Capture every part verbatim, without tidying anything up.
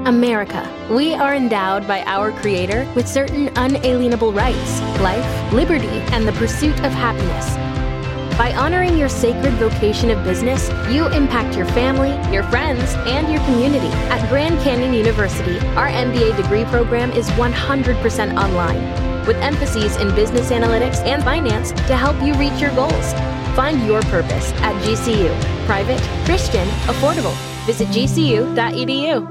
America. We are endowed by our Creator with certain unalienable rights: life, liberty, and the pursuit of happiness. By honoring your sacred vocation of business, you impact your family, your friends, and your community. At Grand Canyon University, our M B A degree program is one hundred percent online, with emphases in business analytics and finance to help you reach your goals. Find your purpose at G C U. Private, Christian, affordable. Visit G C U dot E D U.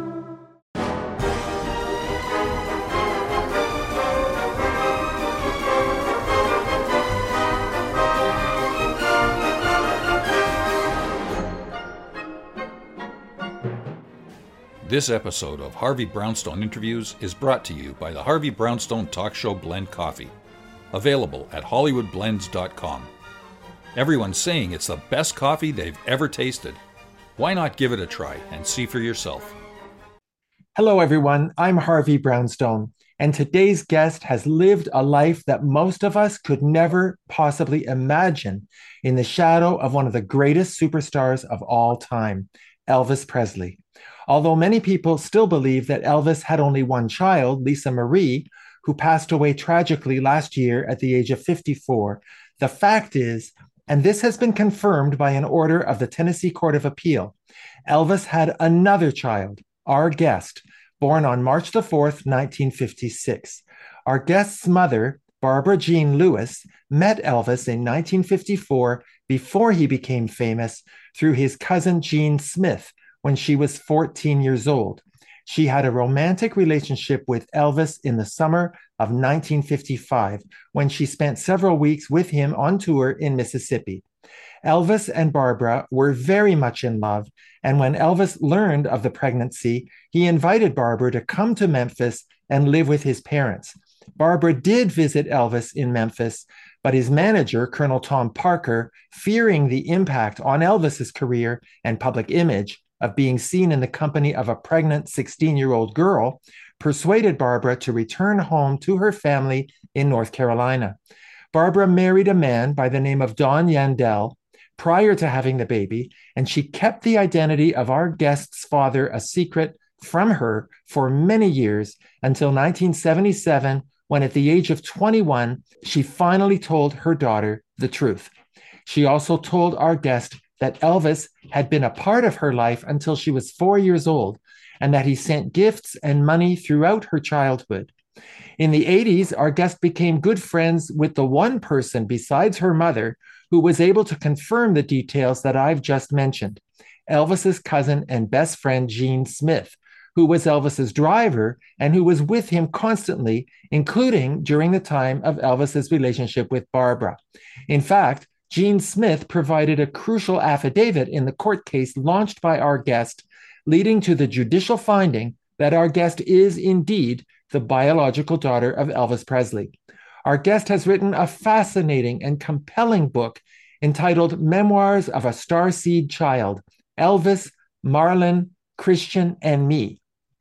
This episode of Harvey Brownstone Interviews is brought to you by the Harvey Brownstone Talk Show Blend Coffee, available at hollywood blends dot com. Everyone's saying it's the best coffee they've ever tasted. Why not give it a try and see for yourself? Hello, everyone. I'm Harvey Brownstone, and today's guest has lived a life that most of us could never possibly imagine in the shadow of one of the greatest superstars of all time, Elvis Presley. Although many people still believe that Elvis had only one child, Lisa Marie, who passed away tragically last year at the age of fifty-four, the fact is, and this has been confirmed by an order of the Tennessee Court of Appeal, Elvis had another child, our guest, born on March the fourth, nineteen fifty-six. Our guest's mother, Barbara Jean Lewis, met Elvis in nineteen fifty-four before he became famous through his cousin Gene Smith, when she was fourteen years old. She had a romantic relationship with Elvis in the summer of nineteen fifty-five, when she spent several weeks with him on tour in Mississippi. Elvis and Barbara were very much in love, and when Elvis learned of the pregnancy, he invited Barbara to come to Memphis and live with his parents. Barbara did visit Elvis in Memphis, but his manager, Colonel Tom Parker, fearing the impact on Elvis's career and public image of being seen in the company of a pregnant sixteen-year-old girl, persuaded Barbara to return home to her family in North Carolina. Barbara married a man by the name of Don Yandell prior to having the baby, and she kept the identity of our guest's father a secret from her for many years until nineteen seventy-seven, when at the age of twenty-one, she finally told her daughter the truth. She also told our guest that Elvis had been a part of her life until she was four years old, and that he sent gifts and money throughout her childhood. In the eighties, our guest became good friends with the one person besides her mother who was able to confirm the details that I've just mentioned, Elvis's cousin and best friend, Gene Smith, who was Elvis's driver and who was with him constantly, including during the time of Elvis's relationship with Barbara. In fact, Gene Smith provided a crucial affidavit in the court case launched by our guest, leading to the judicial finding that our guest is indeed the biological daughter of Elvis Presley. Our guest has written a fascinating and compelling book entitled Memoirs of a Starseed Child, Elvis, Marlon, Christian, and Me,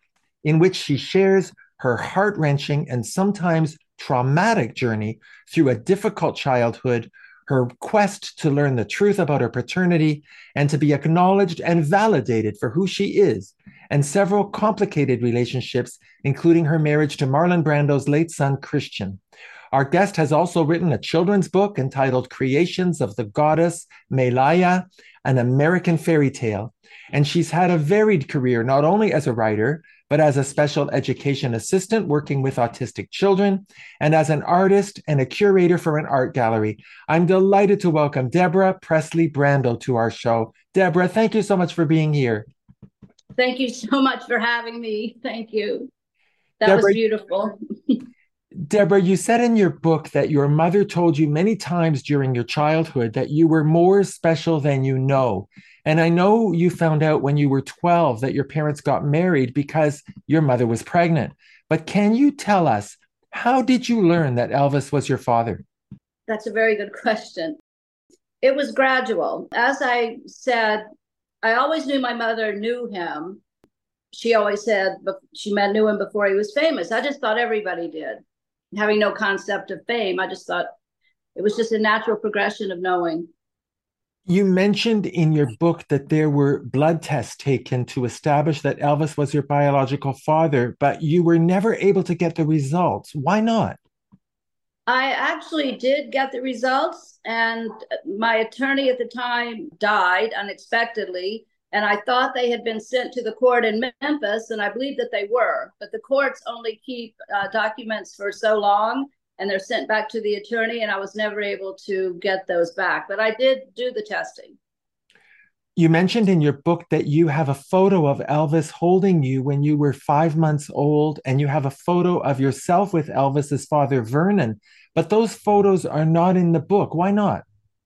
in which she shares her heart-wrenching and sometimes traumatic journey through a difficult childhood, her quest to learn the truth about her paternity and to be acknowledged and validated for who she is, and several complicated relationships, including her marriage to Marlon Brando's late son, Christian. Our guest has also written a children's book entitled Creations of the Goddess Malaya, an American Fairy Tale, and she's had a varied career, not only as a writer, but as a special education assistant working with autistic children, and as an artist and a curator for an art gallery. I'm delighted to welcome Deborah Presley Brando to our show. Deborah, thank you so much for being here. Thank you so much for having me. Thank you. That Deborah, was beautiful. Deborah, you said in your book that your mother told you many times during your childhood that you were more special than you know. And I know you found out when you were twelve that your parents got married because your mother was pregnant. But can you tell us, how did you learn that Elvis was your father? That's a very good question. It was gradual. As I said, I always knew my mother knew him. She always said she knew him before he was famous. I just thought everybody did. Having no concept of fame, I just thought it was just a natural progression of knowing. You mentioned in your book that there were blood tests taken to establish that Elvis was your biological father, but you were never able to get the results. Why not? I actually did get the results, and my attorney at the time died unexpectedly. And I thought they had been sent to the court in Memphis, and I believe that they were. But the courts only keep uh, documents for so long, and they're sent back to the attorney, and I was never able to get those back. But I did do the testing. You mentioned in your book that you have a photo of Elvis holding you when you were five months old, and you have a photo of yourself with Elvis's father, Vernon. But those photos are not in the book. Why not?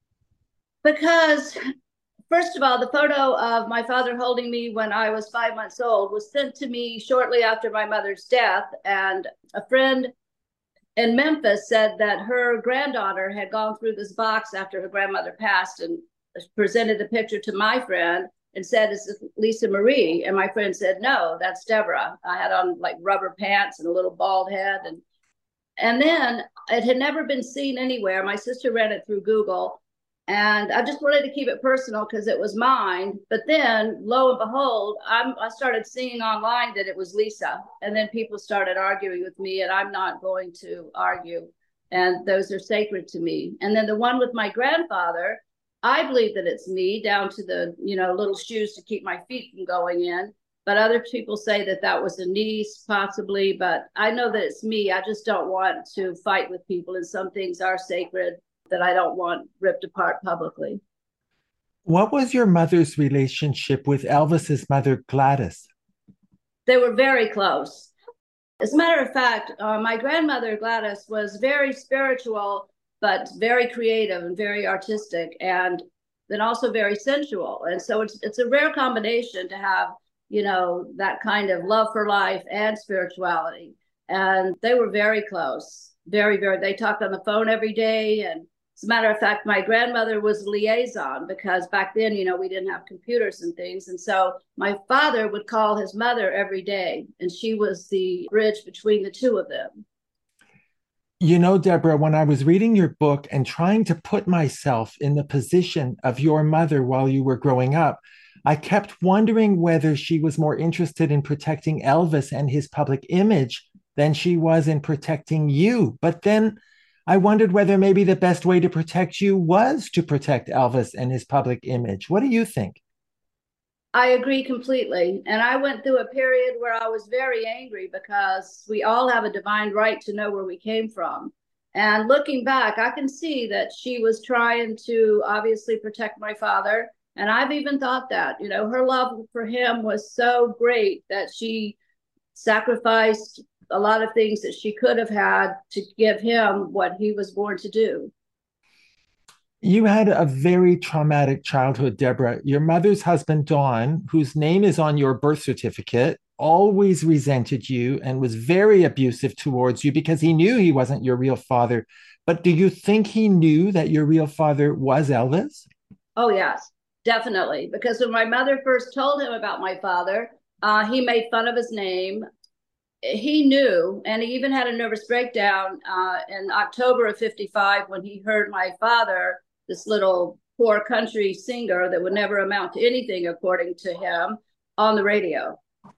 Because first of all, the photo of my father holding me when I was five months old was sent to me shortly after my mother's death. And a friend in Memphis said that her granddaughter had gone through this box after her grandmother passed and presented the picture to my friend and said, "Is this Lisa Marie?" And my friend said, "No, that's Deborah." I had on like rubber pants and a little bald head. And, and then it had never been seen anywhere. My sister ran it through Google. And I just wanted to keep it personal because it was mine. But then, lo and behold, I'm, I started seeing online that it was Lisa. And then people started arguing with me, and I'm not going to argue. And those are sacred to me. And then the one with my grandfather, I believe that it's me, down to the, you know, little shoes to keep my feet from going in. But other people say that that was a niece, possibly. But I know that it's me. I just don't want to fight with people. And some things are sacred that I don't want ripped apart publicly. What was your mother's relationship with Elvis's mother, Gladys? They were very close. As a matter of fact, uh, my grandmother, Gladys, was very spiritual, but very creative and very artistic, and then also very sensual. And so it's it's a rare combination to have, you know, that kind of love for life and spirituality. And they were very close, very, very, they talked on the phone every day. And as a matter of fact, my grandmother was a liaison because back then, you know, we didn't have computers and things. And so my father would call his mother every day, and she was the bridge between the two of them. You know, Deborah, when I was reading your book and trying to put myself in the position of your mother while you were growing up, I kept wondering whether she was more interested in protecting Elvis and his public image than she was in protecting you. But then I wondered whether maybe the best way to protect you was to protect Elvis and his public image. What do you think? I agree completely. And I went through a period where I was very angry because we all have a divine right to know where we came from. And looking back, I can see that she was trying to obviously protect my father. And I've even thought that, you know, her love for him was so great that she sacrificed a lot of things that she could have had to give him what he was born to do. You had a very traumatic childhood, Deborah. Your mother's husband, Don, whose name is on your birth certificate, always resented you and was very abusive towards you because he knew he wasn't your real father. But do you think he knew that your real father was Elvis? Oh, yes, definitely. Because when my mother first told him about my father, uh, he made fun of his name. He knew, and he even had a nervous breakdown uh, in October of fifty-five when he heard my father, this little poor country singer that would never amount to anything, according to him, on the radio.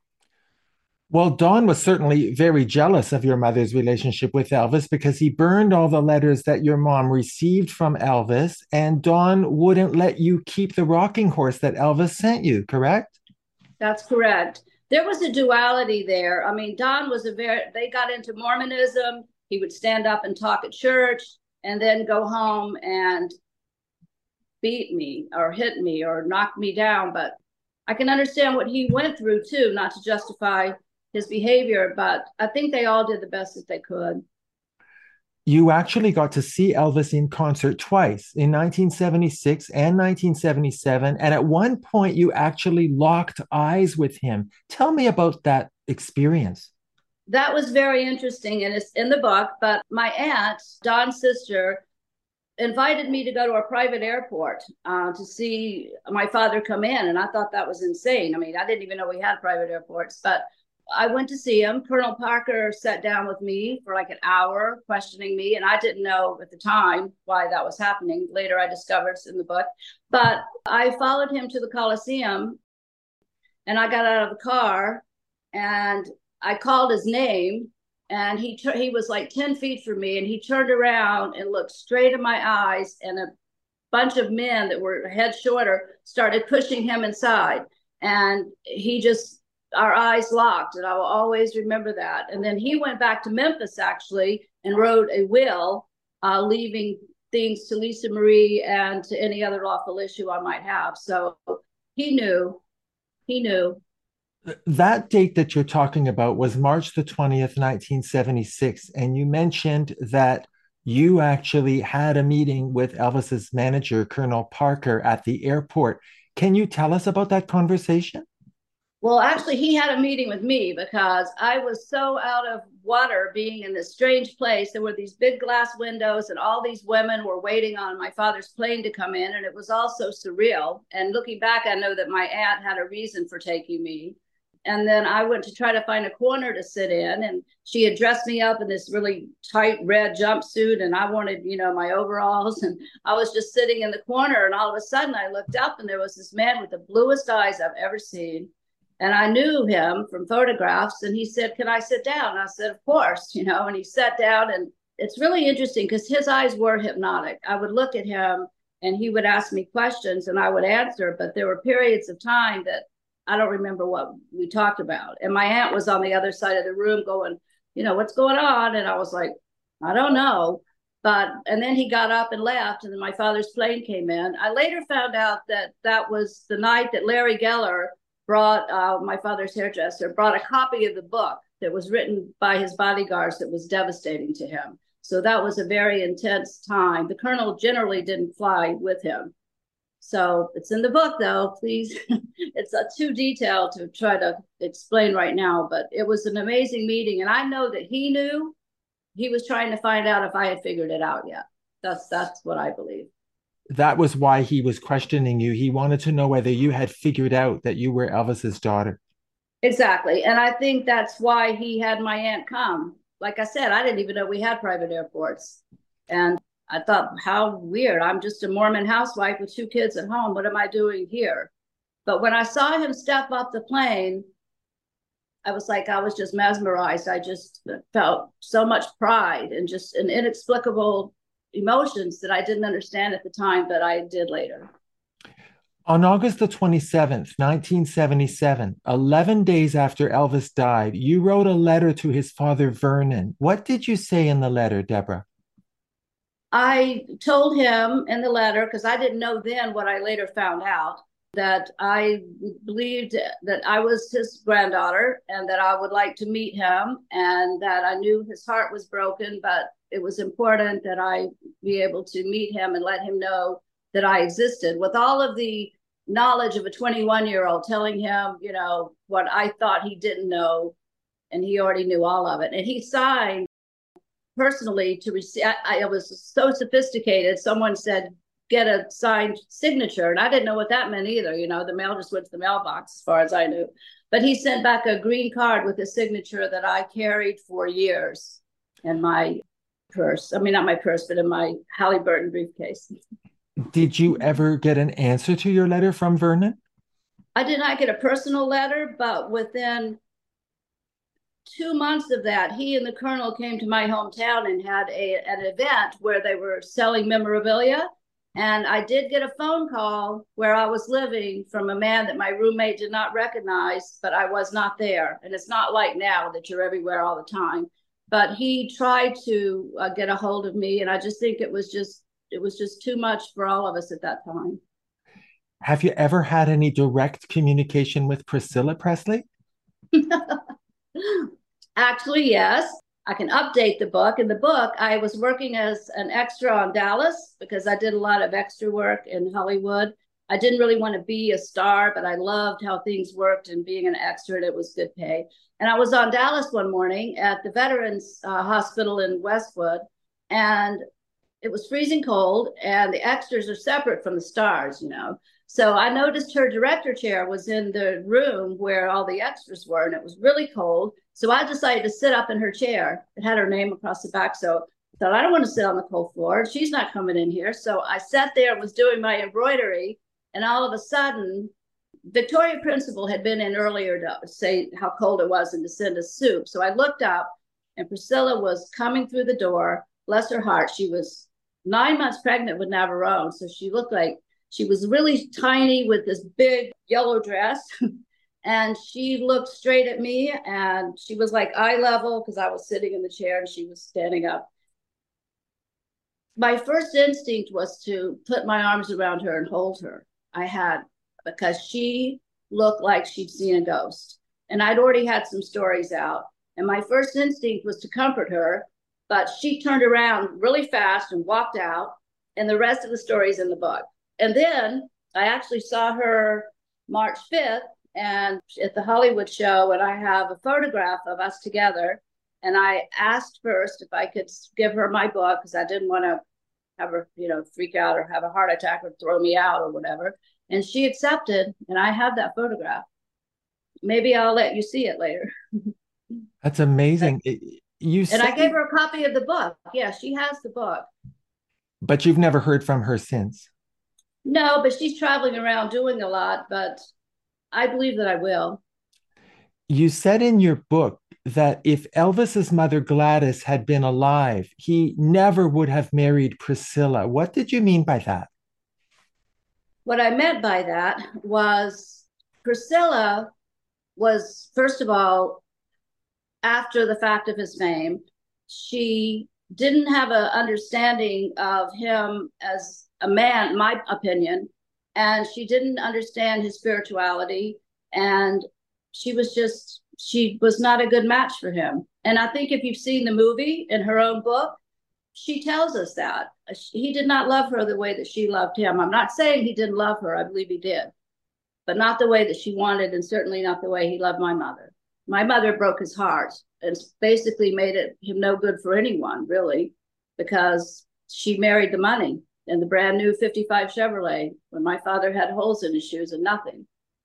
Well, Don was certainly very jealous of your mother's relationship with Elvis because he burned all the letters that your mom received from Elvis, and Don wouldn't let you keep the rocking horse that Elvis sent you, correct? That's correct. There was a duality there. I mean, Don was a very, they got into Mormonism. He would stand up and talk at church and then go home and beat me or hit me or knock me down. But I can understand what he went through too, not to justify his behavior, but I think they all did the best that they could. You actually got to see Elvis in concert twice, in nineteen seventy-six and nineteen seventy-seven. And at one point, you actually locked eyes with him. Tell me about that experience. That was very interesting, and it's in the book. But my aunt, Don's sister, invited me to go to a private airport uh, to see my father come in. And I thought that was insane. I mean, I didn't even know we had private airports, but I went to see him. Colonel Parker sat down with me for like an hour questioning me. And I didn't know at the time why that was happening. Later, I discovered it's in the book. But I followed him to the Coliseum and I got out of the car and I called his name. And he he was like ten feet from me. And he turned around and looked straight in my eyes. And a bunch of men that were a head shorter started pushing him inside. And he just, our eyes locked, and I will always remember that. And then he went back to Memphis, actually, and wrote a will, uh, leaving things to Lisa Marie and to any other lawful issue I might have. So he knew, he knew. That date that you're talking about was March the twentieth, nineteen seventy-six. And you mentioned that you actually had a meeting with Elvis's manager, Colonel Parker, at the airport. Can you tell us about that conversation? Well, actually, he had a meeting with me because I was so out of water being in this strange place. There were these big glass windows and all these women were waiting on my father's plane to come in. And it was all so surreal. And looking back, I know that my aunt had a reason for taking me. And then I went to try to find a corner to sit in. And she had dressed me up in this really tight red jumpsuit. And I wanted, you know, my overalls. And I was just sitting in the corner. And all of a sudden I looked up and there was this man with the bluest eyes I've ever seen. And I knew him from photographs. And he said, "Can I sit down?" And I said, "Of course," you know, and he sat down. And it's really interesting because his eyes were hypnotic. I would look at him and he would ask me questions and I would answer. But there were periods of time that I don't remember what we talked about. And my aunt was on the other side of the room going, you know, "What's going on?" And I was like, "I don't know." But, and then he got up and left. And then my father's plane came in. I later found out that that was the night that Larry Geller brought, uh, my father's hairdresser, brought a copy of the book that was written by his bodyguards that was devastating to him. So that was a very intense time. The colonel generally didn't fly with him. So it's in the book, though, please. It's uh, too detailed to try to explain right now, but it was an amazing meeting. And I know that he knew. He was trying to find out if I had figured it out yet. That's, that's what I believe. That was why he was questioning you. He wanted to know whether you had figured out that you were Elvis's daughter. Exactly. And I think that's why he had my aunt come. Like I said, I didn't even know we had private airports. And I thought, how weird. I'm just a Mormon housewife with two kids at home. What am I doing here? But when I saw him step off the plane, I was like, I was just mesmerized. I just felt so much pride and just an inexplicable emotions that I didn't understand at the time, but I did later. On August the twenty-seventh, nineteen seventy-seven, eleven days after Elvis died, you wrote a letter to his father, Vernon. What did you say in the letter, Deborah? I told him in the letter, because I didn't know then what I later found out, that I believed that I was his granddaughter and that I would like to meet him and that I knew his heart was broken, but it was important that I be able to meet him and let him know that I existed, with all of the knowledge of a twenty-one-year-old telling him, you know, what I thought he didn't know, and he already knew all of it. And he signed personally to receive. I, I was so sophisticated. Someone said, "Get a signed signature," and I didn't know what that meant either. You know, the mail just went to the mailbox as far as I knew. But he sent back a green card with a signature that I carried for years in my purse. I mean, not my purse, but in my Halliburton briefcase. Did you ever get an answer to your letter from Vernon? I did not get a personal letter, but within two months of that, he and the colonel came to my hometown and had a, an event where they were selling memorabilia. And I did get a phone call where I was living from a man that my roommate did not recognize, but I was not there. And it's not like now that you're everywhere all the time. But he tried to uh, get a hold of me. And I just think it was just, it was just too much for all of us at that time. Have you ever had any direct communication with Priscilla Presley? Actually, yes. I can update the book. In the book, I was working as an extra on Dallas because I did a lot of extra work in Hollywood. I didn't really want to be a star, but I loved how things worked and being an extra, and it was good pay. And I was on Dallas one morning at the Veterans uh, Hospital in Westwood, and it was freezing cold, and the extras are separate from the stars, you know. So I noticed her director chair was in the room where all the extras were, and it was really cold. So I decided to sit up in her chair. It had her name across the back. So I thought, I don't want to sit on the cold floor. She's not coming in here. So I sat there and was doing my embroidery. And all of a sudden, Victoria Principal had been in earlier to say how cold it was and to send us soup. So I looked up, and Priscilla was coming through the door. Bless her heart. She was nine months pregnant with Navarone. So she looked like she was really tiny with this big yellow dress. And she looked straight at me, and she was like eye level because I was sitting in the chair and she was standing up. My first instinct was to put my arms around her and hold her. I had, because she looked like she'd seen a ghost. And I'd already had some stories out. And my first instinct was to comfort her, but she turned around really fast and walked out. And the rest of the story's in the book. And then I actually saw her March fifth and at the Hollywood show, and I have a photograph of us together. And I asked first if I could give her my book because I didn't want to have her, you know, freak out or have a heart attack or throw me out or whatever. And she accepted, and I have that photograph. Maybe I'll let you see it later. That's amazing. But, you and said, I gave her a copy of the book. Yeah, she has the book. But you've never heard from her since. No, but she's traveling around doing a lot, but I believe that I will. You said in your book that if Elvis's mother Gladys had been alive, he never would have married Priscilla. What did you mean by that? What I meant by that was Priscilla was, first of all, after the fact of his fame, she didn't have an understanding of him as a man, my opinion, and she didn't understand his spirituality, and she was just, she was not a good match for him. And I think if you've seen the movie in her own book, she tells us that. He did not love her the way that she loved him. I'm not saying he didn't love her. I believe he did, but not the way that she wanted, and certainly not the way he loved my mother. My mother broke his heart and basically made it him no good for anyone, really, because she married the money and the brand new fifty-five Chevrolet when my father had holes in his shoes and nothing.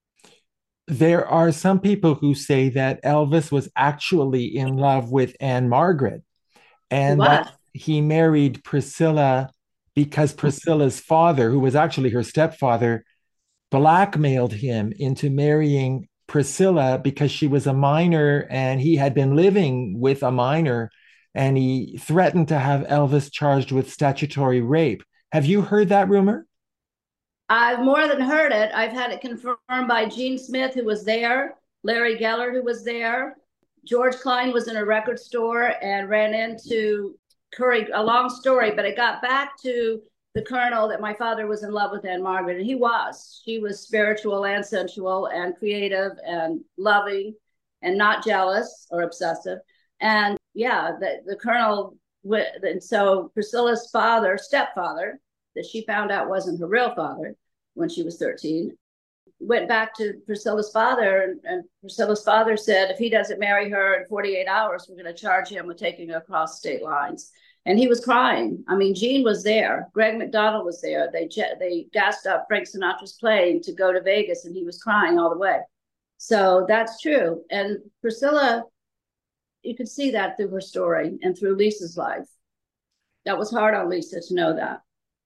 There are some people who say that Elvis was actually in love with Anne Margaret, and that he married Priscilla because Priscilla's father, who was actually her stepfather, blackmailed him into marrying Priscilla because she was a minor and he had been living with a minor, and he threatened to have Elvis charged with statutory rape. Have you heard that rumor? I've more than heard it. I've had it confirmed by Gene Smith, who was there, Larry Geller, who was there. George Klein was in a record store and ran into Curry, a long story, but it got back to the colonel that my father was in love with Anne Margaret, and he was. She was spiritual and sensual and creative and loving and not jealous or obsessive. And yeah, the, the colonel, and so Priscilla's father, stepfather, that she found out wasn't her real father when she was thirteen, went back to Priscilla's father, and, and Priscilla's father said, if he doesn't marry her in forty-eight hours, we're going to charge him with taking her across state lines. And he was crying. I mean, Gene was there. Greg McDonald was there. They they gassed up Frank Sinatra's plane to go to Vegas, and he was crying all the way. So that's true. And Priscilla, you could see that through her story and through Lisa's life. That was hard on Lisa to know that.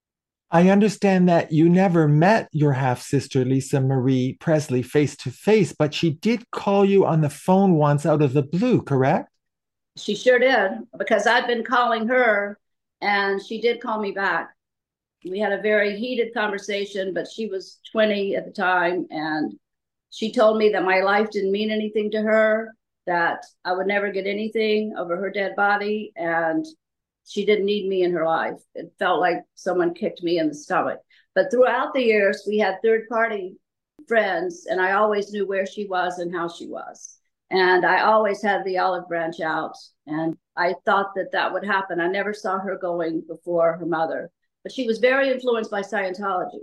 I understand that you never met your half-sister, Lisa Marie Presley, face-to-face, but she did call you on the phone once out of the blue, correct? She sure did, because I'd been calling her, and she did call me back. We had a very heated conversation, but she was twenty at the time, and she told me that my life didn't mean anything to her, that I would never get anything over her dead body, and she didn't need me in her life. It felt like someone kicked me in the stomach. But throughout the years, we had third-party friends, and I always knew where she was and how she was. And I always had the olive branch out, and I thought that that would happen. I never saw her going before her mother, but she was very influenced by Scientology.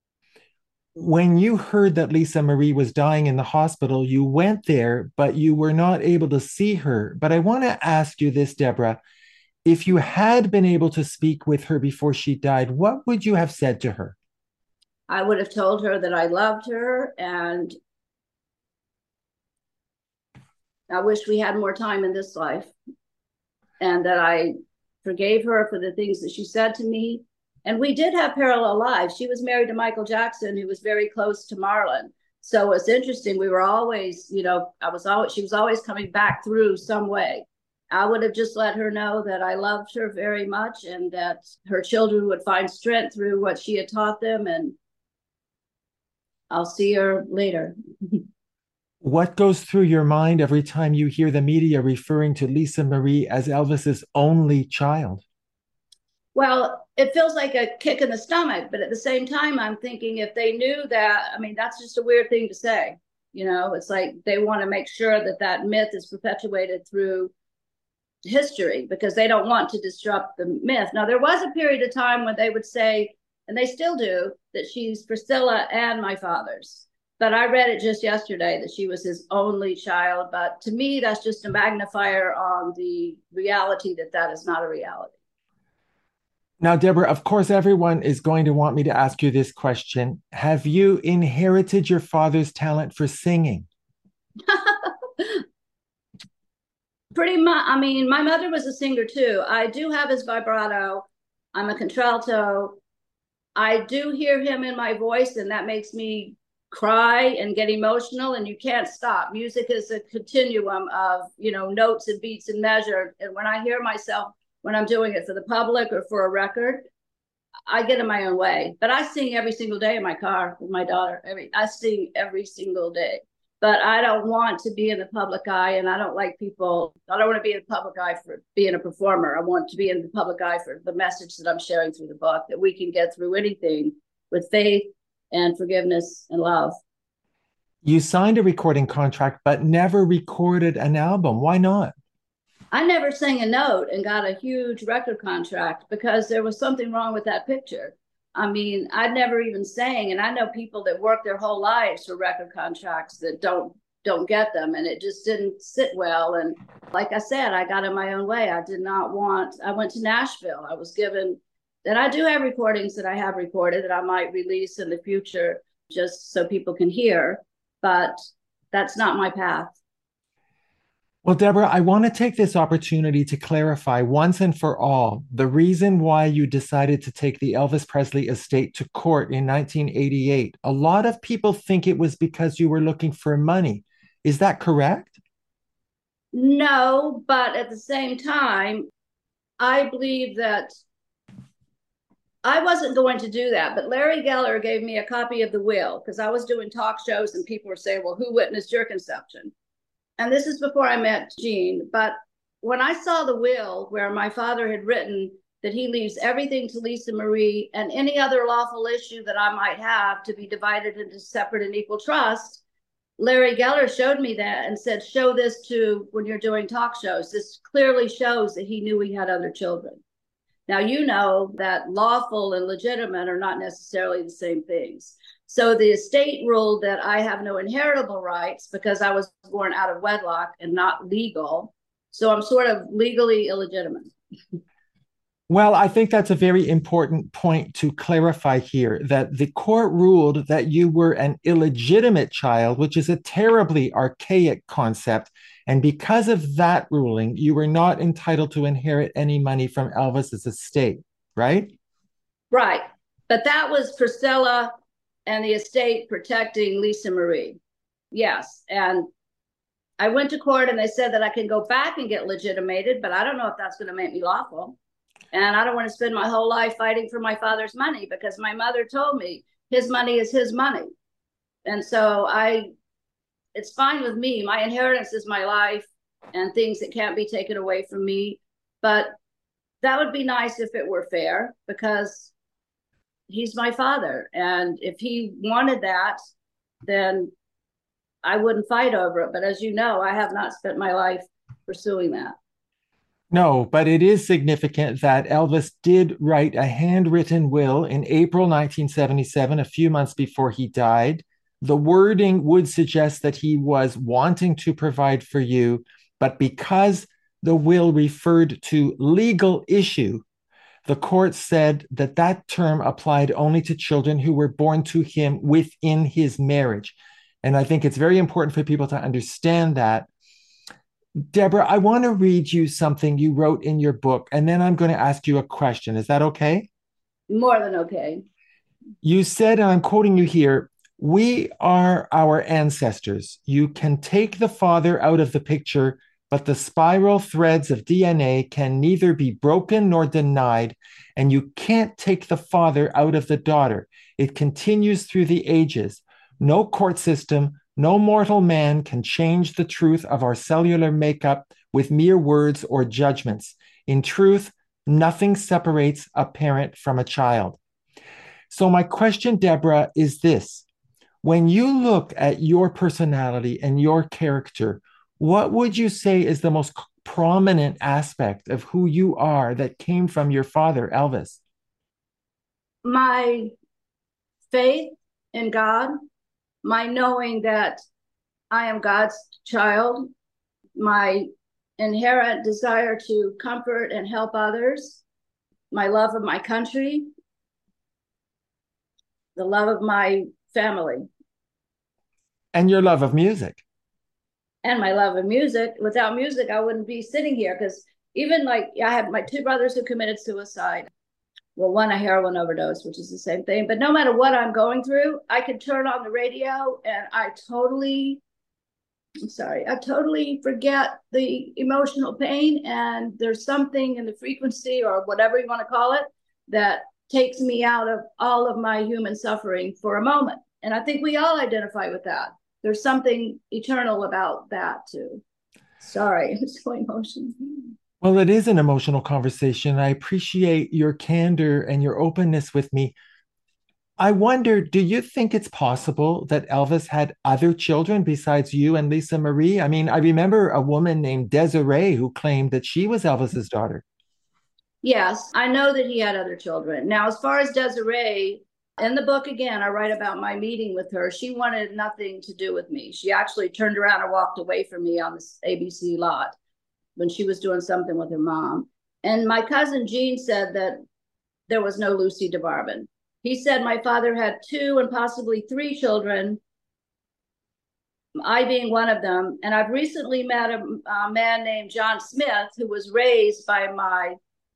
When you heard that Lisa Marie was dying in the hospital, you went there, but you were not able to see her. But I want to ask you this, Deborah. If you had been able to speak with her before she died, what would you have said to her? I would have told her that I loved her and I wish we had more time in this life, and that I forgave her for the things that she said to me. And we did have parallel lives. She was married to Michael Jackson, who was very close to Marlon. So it's interesting. We were always, you know, I was always, she was always coming back through some way. I would have just let her know that I loved her very much and that her children would find strength through what she had taught them. And I'll see her later. What goes through your mind every time you hear the media referring to Lisa Marie as Elvis's only child? Well, it feels like a kick in the stomach, but at the same time, I'm thinking if they knew that, I mean, that's just a weird thing to say. You know, it's like they want to make sure that that myth is perpetuated through history because they don't want to disrupt the myth. Now, there was a period of time when they would say, and they still do, that she's Priscilla and my father's. But I read it just yesterday that she was his only child. But to me, that's just a magnifier on the reality that that is not a reality. Now, Deborah, of course, everyone is going to want me to ask you this question. Have you inherited your father's talent for singing? Pretty much. I mean, my mother was a singer too. I do have his vibrato. I'm a contralto. I do hear him in my voice, and that makes me cry and get emotional, and you can't stop. Music is a continuum of, you know, notes and beats and measure. And when I hear myself, when I'm doing it for the public or for a record, I get in my own way. But I sing every single day in my car with my daughter. Every I sing every single day. But I don't want to be in the public eye, and I don't like people. I don't want to be in the public eye for being a performer. I want to be in the public eye for the message that I'm sharing through the book, that we can get through anything with faith and forgiveness and love. You signed a recording contract, but never recorded an album. Why not? I never sang a note and got a huge record contract because there was something wrong with that picture. I mean, I never even sang, and I know people that work their whole lives for record contracts that don't don't get them, and it just didn't sit well. And like I said, I got in my own way. I did not want, I went to Nashville. I was given, and I do have recordings that I have recorded that I might release in the future just so people can hear, but that's not my path. Well, Deborah, I want to take this opportunity to clarify once and for all the reason why you decided to take the Elvis Presley estate to court in nineteen eighty-eight. A lot of people think it was because you were looking for money. Is that correct? No, but at the same time, I believe that I wasn't going to do that, but Larry Geller gave me a copy of the will because I was doing talk shows and people were saying, well, who witnessed your conception? And this is before I met Gene. But when I saw the will where my father had written that he leaves everything to Lisa Marie and any other lawful issue that I might have to be divided into separate and equal trust, Larry Geller showed me that and said, show this to when you're doing talk shows. This clearly shows that he knew he had other children. Now, you know that lawful and legitimate are not necessarily the same things. So the estate ruled that I have no inheritable rights because I was born out of wedlock and not legal. So I'm sort of legally illegitimate. Well, I think that's a very important point to clarify here, that the court ruled that you were an illegitimate child, which is a terribly archaic concept. And because of that ruling, you were not entitled to inherit any money from Elvis's estate, right? Right. But that was Priscilla and the estate protecting Lisa Marie. Yes. And I went to court and they said that I can go back and get legitimated, but I don't know if that's going to make me lawful. And I don't want to spend my whole life fighting for my father's money because my mother told me his money is his money. And so I, it's fine with me. My inheritance is my life and things that can't be taken away from me. But that would be nice if it were fair because he's my father. And if he wanted that, then I wouldn't fight over it. But as you know, I have not spent my life pursuing that. No, but it is significant that Elvis did write a handwritten will in April nineteen seventy-seven, a few months before he died. The wording would suggest that he was wanting to provide for you, but because the will referred to legal issue, the court said that that term applied only to children who were born to him within his marriage. And I think it's very important for people to understand that. Deborah, I want to read you something you wrote in your book, and then I'm going to ask you a question. Is that okay? More than okay. You said, and I'm quoting you here, "We are our ancestors. You can take the father out of the picture, but the spiral threads of D N A can neither be broken nor denied, and you can't take the father out of the daughter. It continues through the ages. No court system, no mortal man can change the truth of our cellular makeup with mere words or judgments. In truth, nothing separates a parent from a child." So my question, Deborah, is this. When you look at your personality and your character, what would you say is the most prominent aspect of who you are that came from your father, Elvis? My faith in God, my knowing that I am God's child, my inherent desire to comfort and help others, my love of my country, the love of my family. And your love of music. And my love of music. Without music, I wouldn't be sitting here, because even like I have my two brothers who committed suicide. Well, one a heroin overdose, which is the same thing. But no matter what I'm going through, I can turn on the radio and I totally, I'm sorry, I totally forget the emotional pain. And there's something in the frequency or whatever you want to call it that takes me out of all of my human suffering for a moment. And I think we all identify with that. There's something eternal about that too. Sorry, I'm so emotional. Well, it is an emotional conversation. I appreciate your candor and your openness with me. I wonder, do you think it's possible that Elvis had other children besides you and Lisa Marie? I mean, I remember a woman named Desiree who claimed that she was Elvis's daughter. Yes, I know that he had other children. Now, as far as Desiree, in the book, again, I write about my meeting with her. She wanted nothing to do with me. She actually turned around and walked away from me on this A B C lot when she was doing something with her mom. And my cousin Gene said that there was no Lucy DeBarban. He said my father had two and possibly three children, I being one of them. And I've recently met a, a man named John Smith, who was raised by my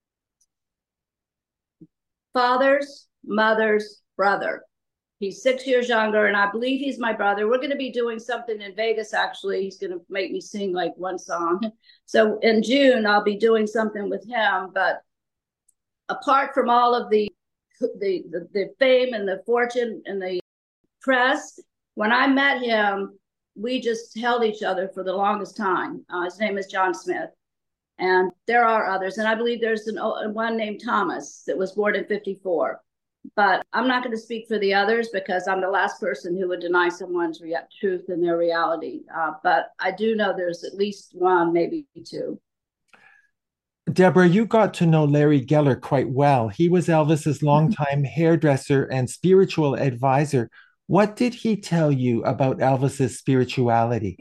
father's mother's brother. He's six years younger, and I believe he's my brother. We're going to be doing something in Vegas, actually. He's going to make me sing like one song. So in June, I'll be doing something with him. But apart from all of the the, the, the fame and the fortune and the press, when I met him, we just held each other for the longest time. Uh, his name is John Smith. And there are others. And I believe there's an, one named Thomas that was born in fifty-four. But I'm not going to speak for the others because I'm the last person who would deny someone's rea- truth and their reality. Uh, but I do know there's at least one, maybe two. Deborah, you got to know Larry Geller quite well. He was Elvis's longtime hairdresser and spiritual advisor. What did he tell you about Elvis's spirituality?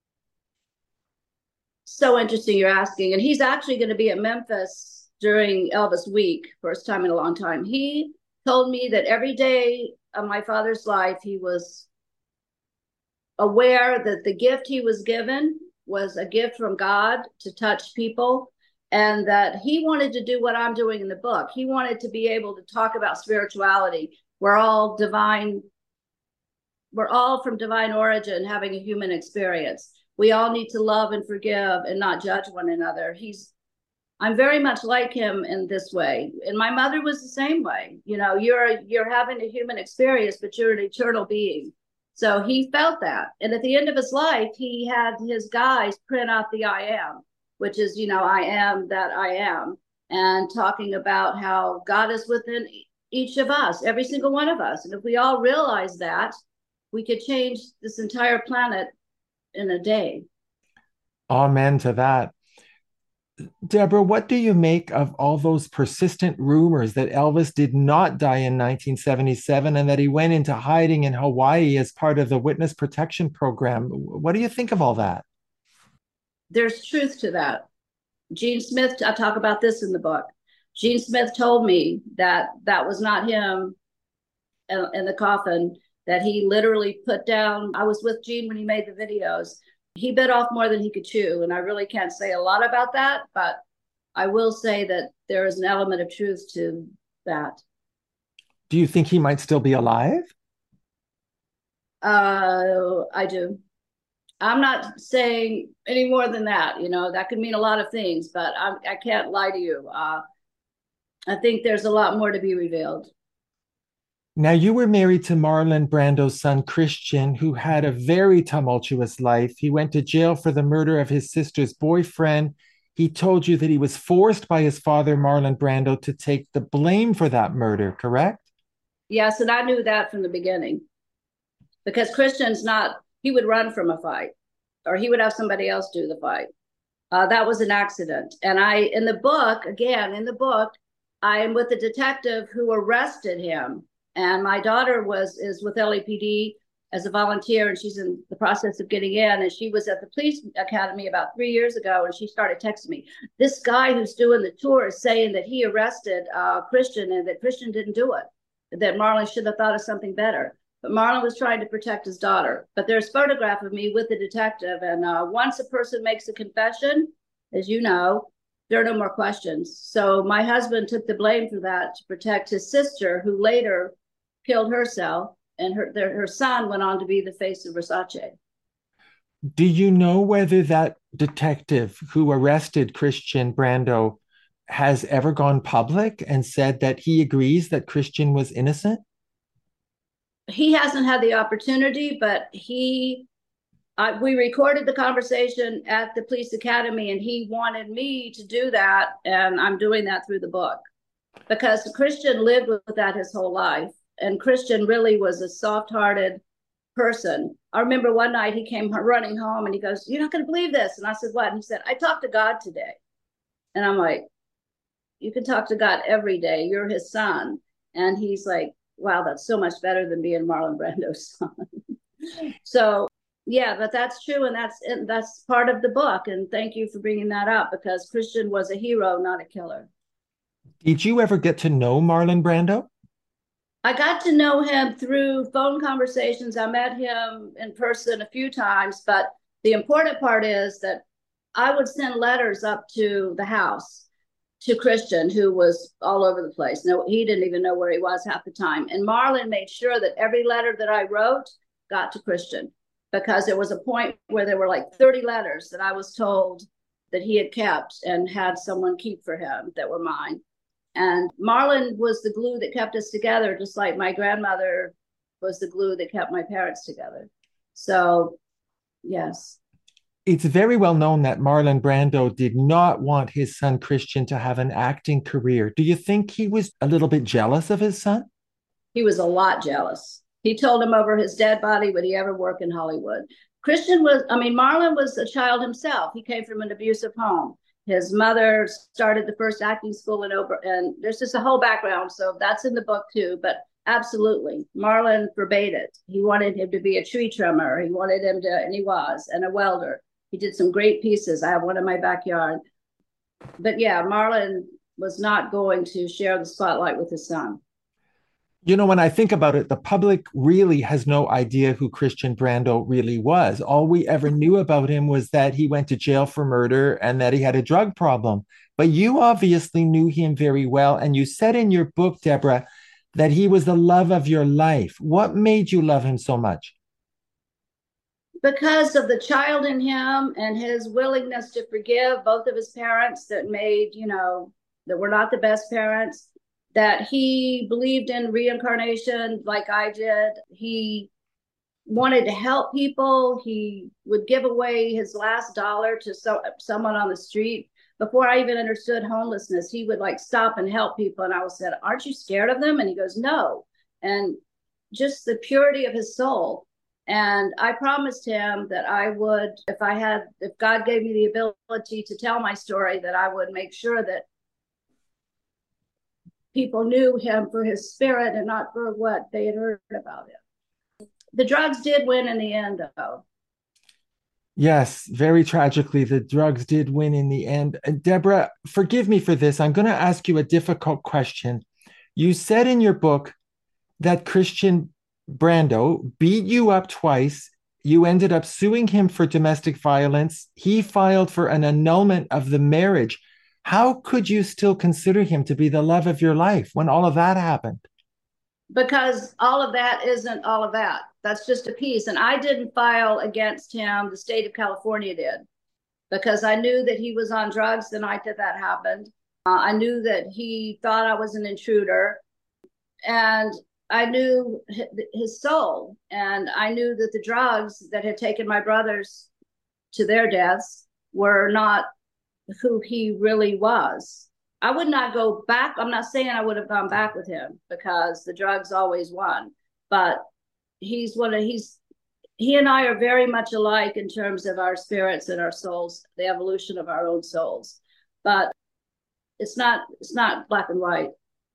So interesting you're asking. And he's actually going to be at Memphis during Elvis Week, first time in a long time. He told me that every day of my father's life, he was aware that the gift he was given was a gift from God to touch people, and that he wanted to do what I'm doing in the book. He wanted to be able to talk about spirituality. We're all divine. We're all from divine origin, having a human experience. We all need to love and forgive and not judge one another. He's I'm very much like him in this way. And my mother was the same way. You know, you're you're having a human experience, but you're an eternal being. So he felt that. And at the end of his life, he had his guys print out the I am, which is, you know, I am that I am. And talking about how God is within each of us, every single one of us. And if we all realize that, we could change this entire planet in a day. Amen to that. Deborah, what do you make of all those persistent rumors that Elvis did not die in nineteen seventy-seven and that he went into hiding in Hawaii as part of the Witness Protection Program? What do you think of all that? There's truth to that. Gene Smith, I talk about this in the book. Gene Smith told me that that was not him in, in the coffin, that he literally put down. I was with Gene when he made the videos. He bit off more than he could chew. And I really can't say a lot about that, but I will say that there is an element of truth to that. Do you think he might still be alive? Uh, I do. I'm not saying any more than that. You know, that could mean a lot of things, but I, I can't lie to you. Uh, I think there's a lot more to be revealed. Now, you were married to Marlon Brando's son, Christian, who had a very tumultuous life. He went to jail for the murder of his sister's boyfriend. He told you that he was forced by his father, Marlon Brando, to take the blame for that murder, correct? Yes, and I knew that from the beginning. Because Christian's not, he would run from a fight, or he would have somebody else do the fight. Uh, that was an accident. And I, in the book, again, in the book, I am with the detective who arrested him. And my daughter was is with L A P D as a volunteer, and she's in the process of getting in. And she was at the police academy about three years ago, and she started texting me, this guy who's doing the tour is saying that he arrested uh, Christian and that Christian didn't do it, that Marlon should have thought of something better. But Marlon was trying to protect his daughter. But there's a photograph of me with the detective. And uh, once a person makes a confession, as you know, there are no more questions. So my husband took the blame for that to protect his sister, who later killed herself, and her their, her son went on to be the face of Versace. Do you know whether that detective who arrested Christian Brando has ever gone public and said that he agrees that Christian was innocent? He hasn't had the opportunity, but he, uh, we recorded the conversation at the police academy, and he wanted me to do that, and I'm doing that through the book. Because Christian lived with that his whole life. And Christian really was a soft-hearted person. I remember one night he came running home and he goes, you're not going to believe this. And I said, what? And he said, I talked to God today. And I'm like, you can talk to God every day. You're his son. And he's like, wow, that's so much better than being Marlon Brando's son. So, yeah, but that's true. And that's that's part of the book. And thank you for bringing that up, because Christian was a hero, not a killer. Did you ever get to know Marlon Brando? I got to know him through phone conversations. I met him in person a few times, but the important part is that I would send letters up to the house to Christian, who was all over the place. No, he didn't even know where he was half the time. And Marlon made sure that every letter that I wrote got to Christian, because there was a point where there were like thirty letters that I was told that he had kept and had someone keep for him that were mine. And Marlon was the glue that kept us together, just like my grandmother was the glue that kept my parents together. So, yes. It's very well known that Marlon Brando did not want his son Christian to have an acting career. Do you think he was a little bit jealous of his son? He was a lot jealous. He told him over his dead body, would he ever work in Hollywood? Christian was, I mean, Marlon was a child himself. He came from an abusive home. His mother started the first acting school in Ober, and there's just a whole background. So that's in the book too. But absolutely, Marlon forbade it. He wanted him to be a tree trimmer. He wanted him to, and he was, and a welder. He did some great pieces. I have one in my backyard. But yeah, Marlon was not going to share the spotlight with his son. You know, when I think about it, the public really has no idea who Christian Brando really was. All we ever knew about him was that he went to jail for murder and that he had a drug problem. But you obviously knew him very well. And you said in your book, Deborah, that he was the love of your life. What made you love him so much? Because of the child in him and his willingness to forgive both of his parents that made, you know, that were not the best parents. That he believed in reincarnation like I did. He wanted to help people. He would give away his last dollar to so, someone on the street. Before I even understood homelessness, he would like stop and help people. And I was said, aren't you scared of them? And he goes, no. And just the purity of his soul. And I promised him that I would, if I had, if God gave me the ability to tell my story, that I would make sure that people knew him for his spirit and not for what they had heard about him. The drugs did win in the end, though. Yes, very tragically, the drugs did win in the end. Uh, Deborah, forgive me for this. I'm going to ask you a difficult question. You said in your book that Christian Brando beat you up twice. You ended up suing him for domestic violence. He filed for an annulment of the marriage. How could you still consider him to be the love of your life when all of that happened? Because all of that isn't all of that. That's just a piece. And I didn't file against him. The state of California did, because I knew that he was on drugs the night that that happened. Uh, I knew that he thought I was an intruder. And I knew his soul. And I knew that the drugs that had taken my brothers to their deaths were not who he really was. I would not go back. I'm not saying I would have gone back with him, because the drugs always won. But he's one of he's he and I are very much alike in terms of our spirits and our souls, the evolution of our own souls. But it's not it's not black and white.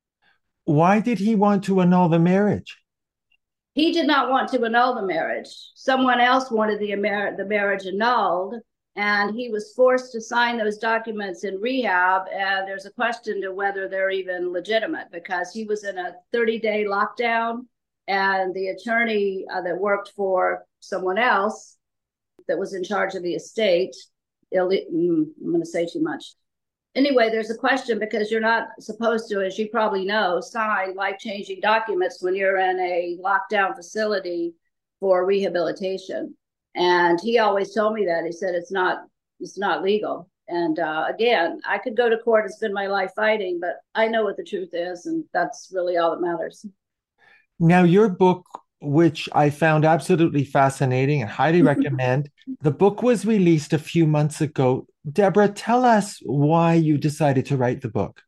Why did he want to annul the marriage? He did not want to annul the marriage. Someone else wanted the, the marriage annulled, and he was forced to sign those documents in rehab. And there's a question to whether they're even legitimate, because he was in a thirty-day lockdown, and the attorney uh, that worked for someone else that was in charge of the estate, Ill- I'm going to say too much. Anyway, there's a question, because you're not supposed to, as you probably know, sign life-changing documents when you're in a lockdown facility for rehabilitation. And he always told me that. He said it's not it's not legal. And uh, again, I could go to court and spend my life fighting, but I know what the truth is, and that's really all that matters. Now, your book, which I found absolutely fascinating and highly recommend, the book was released a few months ago. Deborah, tell us why you decided to write the book.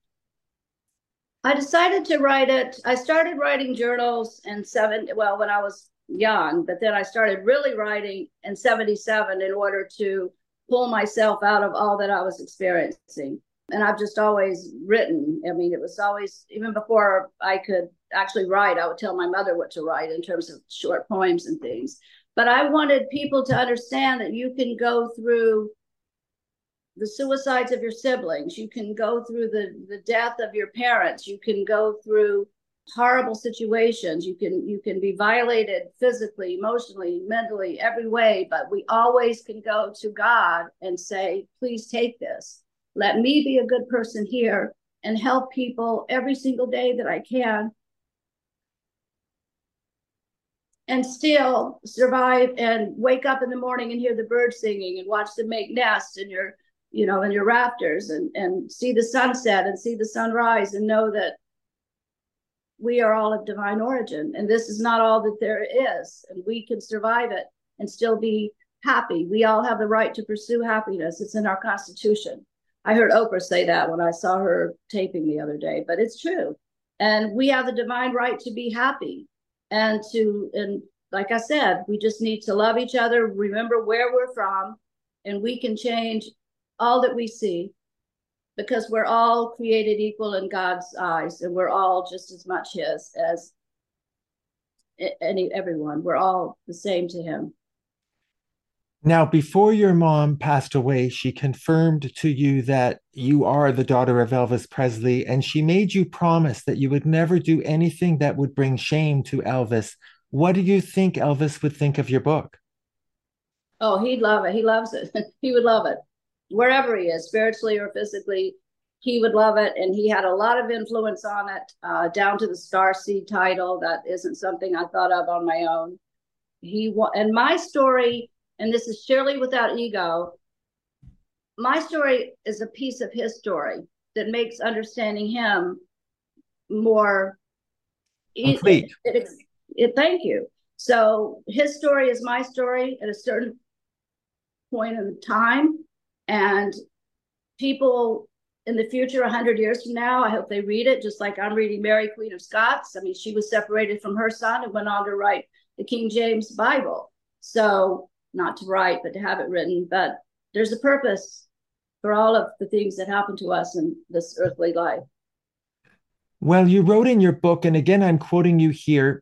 I decided to write it. I started writing journals in seven, well, when I was young, but then I started really writing in seventy-seven in order to pull myself out of all that I was experiencing. And I've just always written. I mean, it was always, even before I could actually write, I would tell my mother what to write in terms of short poems and things. But I wanted people to understand that you can go through the suicides of your siblings, you can go through the, the death of your parents, you can go through horrible situations, you can you can be violated physically, emotionally, mentally, every way, but we always can go to God and say, please take this. Let me be a good person here and help people every single day that I can, and still survive and wake up in the morning and hear the birds singing and watch them make nests in your, you know, in your rafters, and, and see the sunset and see the sunrise, and know that we are all of divine origin. And this is not all that there is. And we can survive it and still be happy. We all have the right to pursue happiness. It's in our Constitution. I heard Oprah say that when I saw her taping the other day, but it's true. And we have the divine right to be happy. And to, and like I said, we just need to love each other, remember where we're from, and we can change all that we see, because we're all created equal in God's eyes, and we're all just as much his as any everyone. We're all the same to him. Now, before your mom passed away, she confirmed to you that you are the daughter of Elvis Presley, and she made you promise that you would never do anything that would bring shame to Elvis. What do you think Elvis would think of your book? Oh, he'd love it. He loves it. He would love it. Wherever he is, spiritually or physically, he would love it. And he had a lot of influence on it, uh, down to the Starseed title. That isn't something I thought of on my own. He and my story, and this is surely without ego, my story is a piece of his story that makes understanding him more complete. It, it, it, thank you. So his story is my story at a certain point in time. And people in the future, one hundred years from now, I hope they read it, just like I'm reading Mary, Queen of Scots. I mean, she was separated from her son and went on to write the King James Bible. So not to write, but to have it written. But there's a purpose for all of the things that happen to us in this earthly life. Well, you wrote in your book, and again, I'm quoting you here,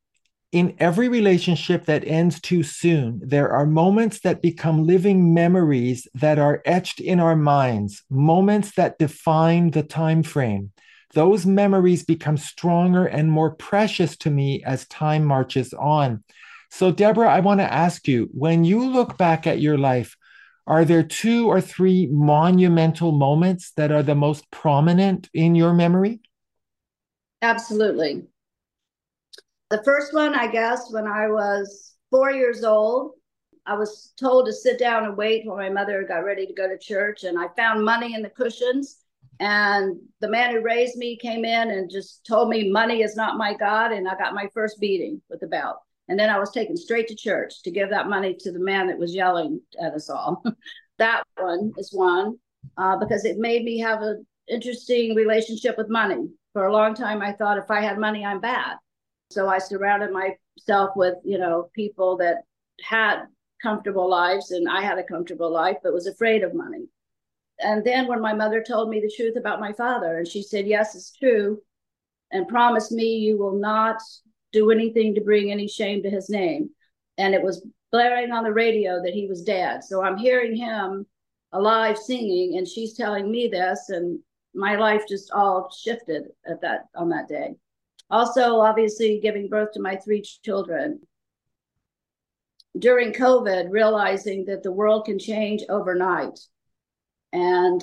In every relationship that ends too soon, there are moments that become living memories that are etched in our minds, moments that define the time frame. Those memories become stronger and more precious to me as time marches on. So, Deborah, I want to ask you, when you look back at your life, are there two or three monumental moments that are the most prominent in your memory? Absolutely. The first one, I guess, when I was four years old, I was told to sit down and wait while my mother got ready to go to church. And I found money in the cushions. And the man who raised me came in and just told me money is not my God. And I got my first beating with the belt. And then I was taken straight to church to give that money to the man that was yelling at us all. That one is one, uh, because it made me have an interesting relationship with money. For a long time, I thought if I had money, I'm bad. So I surrounded myself with, you know, people that had comfortable lives, and I had a comfortable life, but was afraid of money. And then when my mother told me the truth about my father, and she said, yes, it's true, and promised me you will not do anything to bring any shame to his name. And it was blaring on the radio that he was dead. So I'm hearing him alive singing, and she's telling me this, and my life just all shifted at that on that day. Also, obviously, giving birth to my three children. During COVID, realizing that the world can change overnight, and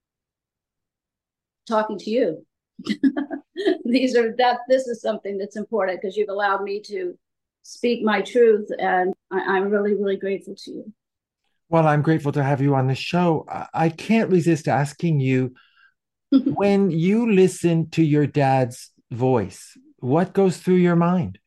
talking to you. These are that. This is something that's important because you've allowed me to speak my truth, and I, I'm really, really grateful to you. Well, I'm grateful to have you on the show. I, I can't resist asking you, when you listen to your dad's voice, what goes through your mind?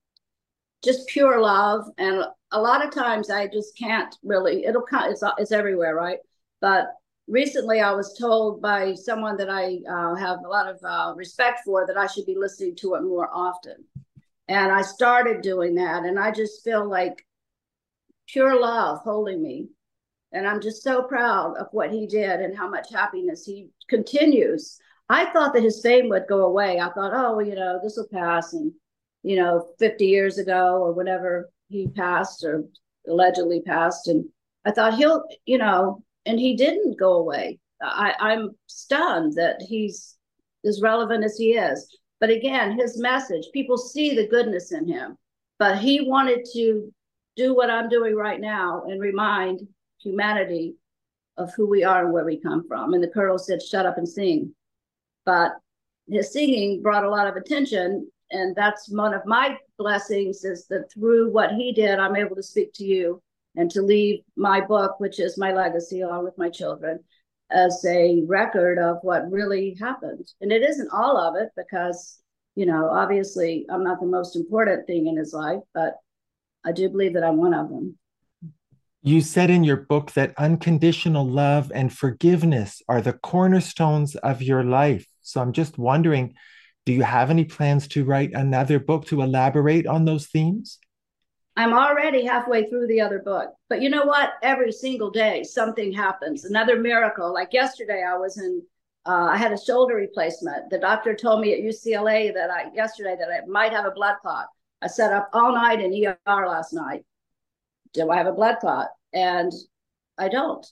Just pure love. And a lot of times I just can't really, it'll come, it's, it's everywhere, right? But recently I was told by someone that I uh, have a lot of uh, respect for that I should be listening to it more often. And I started doing that. And I just feel like pure love holding me. And I'm just so proud of what he did and how much happiness he continues. I thought that his fame would go away. I thought, oh, well, you know, this will pass. And, you know, fifty years ago or whatever he passed or allegedly passed. And I thought he'll, you know, and he didn't go away. I, I'm stunned that he's as relevant as he is. But again, his message, people see the goodness in him. But he wanted to do what I'm doing right now and remind humanity of who we are and where we come from. And the Colonel said, shut up and sing. But his singing brought a lot of attention. And that's one of my blessings, is that through what he did, I'm able to speak to you and to leave my book, which is my legacy, along with my children, as a record of what really happened. And it isn't all of it because, you know, obviously I'm not the most important thing in his life, but I do believe that I'm one of them. You said in your book that unconditional love and forgiveness are the cornerstones of your life. So I'm just wondering, do you have any plans to write another book to elaborate on those themes? I'm already halfway through the other book. But you know what? Every single day, something happens. Another miracle. Like yesterday, I was in, uh, I had a shoulder replacement. The doctor told me at U C L A that I, yesterday, that I might have a blood clot. I sat up all night in E R last night. Do I have a blood clot? And I don't.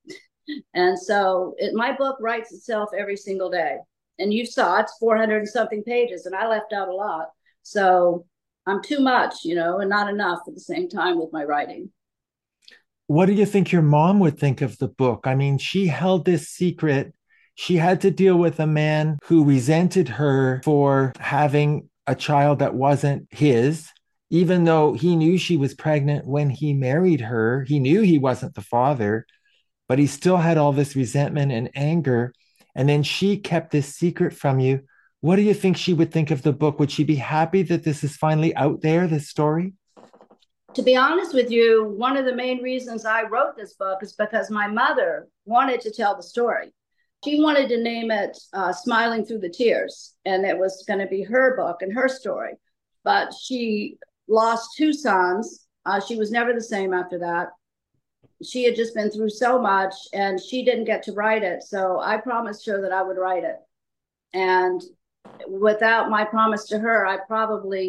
And so it, my book writes itself every single day. And you saw it's four hundred and something pages, and I left out a lot. So I'm too much, you know, and not enough at the same time with my writing. What do you think your mom would think of the book? I mean, she held this secret. She had to deal with a man who resented her for having a child that wasn't his. Even though he knew she was pregnant when he married her, he knew he wasn't the father, but he still had all this resentment and anger. And then she kept this secret from you. What do you think she would think of the book? Would she be happy that this is finally out there, this story? To be honest with you, one of the main reasons I wrote this book is because my mother wanted to tell the story. She wanted to name it uh, Smiling Through the Tears, and it was going to be her book and her story. But she lost two sons. Uh, she was never the same after that. She had just been through so much, and she didn't get to write it. So I promised her that I would write it. And without my promise to her, I probably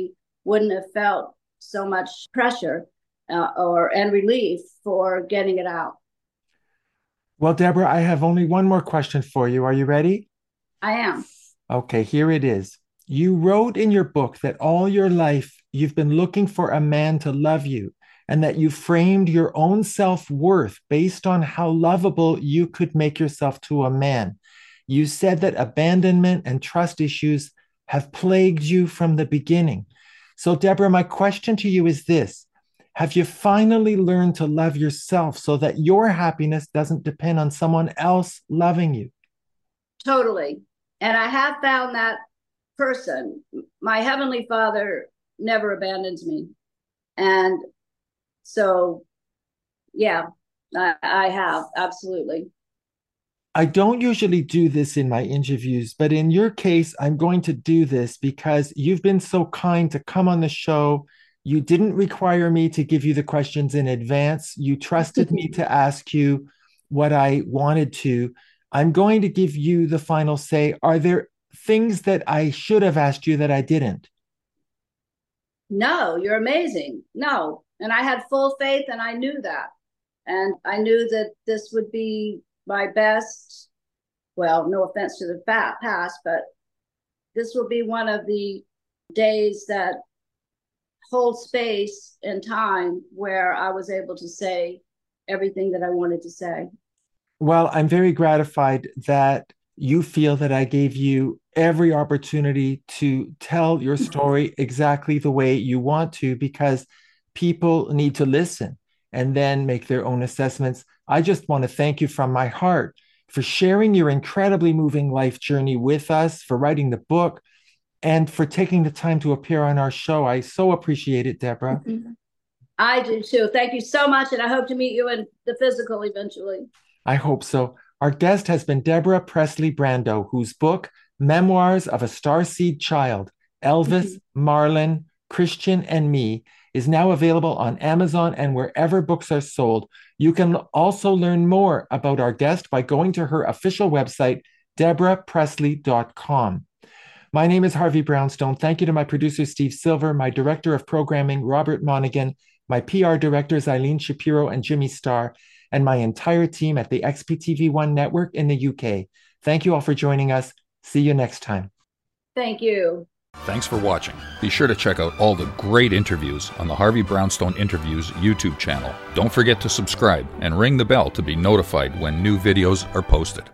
wouldn't have felt so much pressure uh, or and relief for getting it out. Well, Deborah, I have only one more question for you. Are you ready? I am. Okay, here it is. You wrote in your book that all your life you've been looking for a man to love you, and that you framed your own self-worth based on how lovable you could make yourself to a man. You said that abandonment and trust issues have plagued you from the beginning. So, Deborah, my question to you is this. Have you finally learned to love yourself so that your happiness doesn't depend on someone else loving you? Totally. And I have found that person. My Heavenly Father never abandons me. And so, yeah, I, I have, absolutely. I don't usually do this in my interviews, but in your case, I'm going to do this because you've been so kind to come on the show. You didn't require me to give you the questions in advance. You trusted me to ask you what I wanted to. I'm going to give you the final say. Are there things that I should have asked you that I didn't? No, you're amazing. No. And I had full faith, and I knew that. And I knew that this would be my best, well, no offense to the past, but this will be one of the days that hold space and time where I was able to say everything that I wanted to say. Well, I'm very gratified that you feel that I gave you every opportunity to tell your story exactly the way you want to, because people need to listen and then make their own assessments. I just want to thank you from my heart for sharing your incredibly moving life journey with us, for writing the book, and for taking the time to appear on our show. I so appreciate it, Deborah. Mm-hmm. I do too. Thank you so much, and I hope to meet you in the physical eventually. I hope so. Our guest has been Deborah Presley Brando, whose book, Memoirs of a Starseed Child, Elvis, mm-hmm. Marlon, Christian, and Me, is now available on Amazon and wherever books are sold. You can also learn more about our guest by going to her official website, deborah presley dot com. My name is Harvey Brownstone. Thank you to my producer, Steve Silver, my director of programming, Robert Monaghan, my P R directors, Eileen Shapiro and Jimmy Starr, and my entire team at the X P T V one network in the U K. Thank you all for joining us. See you next time. Thank you. Thanks for watching. Be sure to check out all the great interviews on the Harvey Brownstone Interviews YouTube channel. Don't forget to subscribe and ring the bell to be notified when new videos are posted.